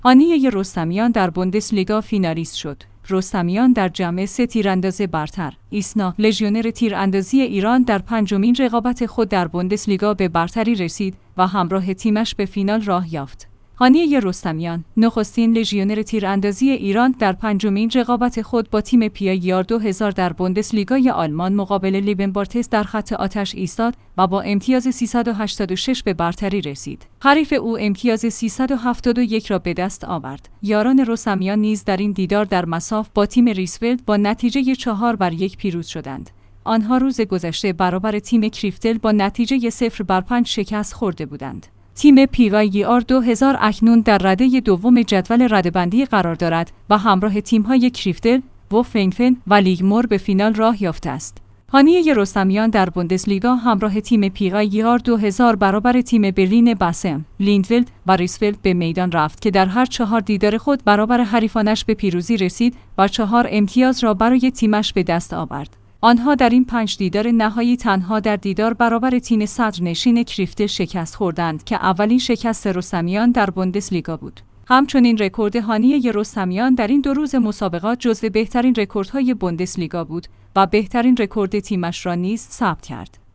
هانیه رستمیان در بوندسلیگا فینالیست شد. رستمیان در جمع 3 تیرانداز برتر، ایسنا لژیونر تیراندازی ایران در 5مین رقابت خود در بوندسلیگا به برتری رسید و همراه تیمش به فینال راه یافت. هانیه رستمیان، نخستین لژیونر تیراندازی ایران، در 5مین رقابت خود با تیم PIR 2000 در بوندسلیگای آلمان مقابل لیبنبارتس در خط آتش ایستاد و با امتیاز 386 به برتری رسید. حریف او امتیاز 371 را به دست آورد. یاران رستمیان نیز در این دیدار در مساف با تیم ریسفلد با نتیجه 4-1 پیروز شدند. آنها روز گذشته برابر تیم کریفتل با نتیجه 0-5 شکست خورده بودند. تیم PIR 2000 اکنون در رده دوم جدول رده‌بندی قرار دارد و همراه تیم‌های کریفتل، وفنفن و لیگمور به فینال راه یافته است. هانیه رستمیان در بوندسلیگا همراه تیم PIR 2000 برابر تیم برلین باسم، لیندفلد و ریسفلد به میدان رفت که در هر 4 دیدار خود برابر حریفانش به پیروزی رسید و 4 امتیاز را برای تیمش به دست آورد. آنها در این 5 دیدار نهایی تنها در دیدار برابر تیم صدرنشین کریفتل شکست خوردند که اولین شکست رستمیان در بوندسلیگا بود. همچنین رکورد هانیه رستمیان در این 2 روز مسابقات جزو بهترین رکوردهای بوندسلیگا بود و بهترین رکورد تیمش را نیز ثبت کرد.